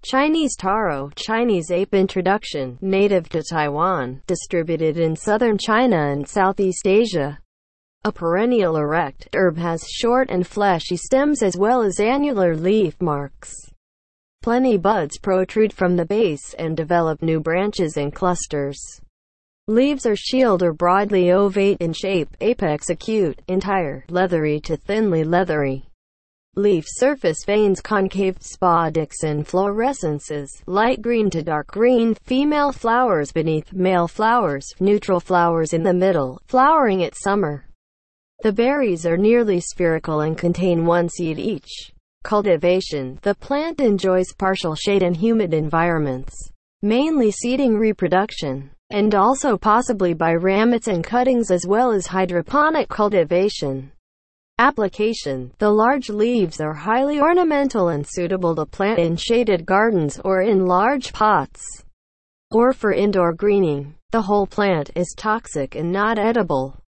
Chinese taro, Chinese ape. Introduction. Native to Taiwan, distributed in southern China and Southeast Asia. A perennial erect herb, has short and fleshy stems as well as annular leaf marks. Plenty buds protrude from the base and develop new branches and clusters. Leaves are shield or broadly ovate in shape, apex acute, entire, leathery to thinly leathery. Leaf surface veins concave, sporadix inflorescences, light green to dark green, female flowers beneath, male flowers, neutral flowers in the middle, flowering at summer. The berries are nearly spherical and contain one seed each. Cultivation. The plant enjoys partial shade and humid environments, mainly seeding reproduction, and also possibly by ramets and cuttings as well as hydroponic cultivation. Application. The large leaves are highly ornamental and suitable to plant in shaded gardens or in large pots, or for indoor greening. The whole plant is toxic and not edible.